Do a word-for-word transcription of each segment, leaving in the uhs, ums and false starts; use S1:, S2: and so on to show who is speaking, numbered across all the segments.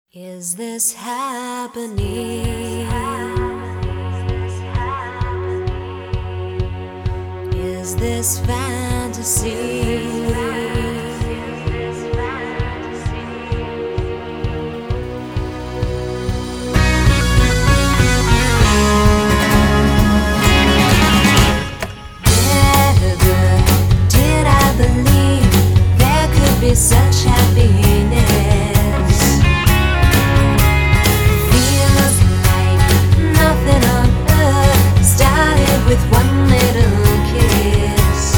S1: Is this happening? Is this fantasy? Never did I believe there could be such happiness. Feels like nothing on earth started with one little kiss.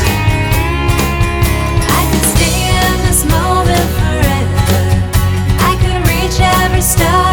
S1: I could stay in this moment forever. I could reach every star.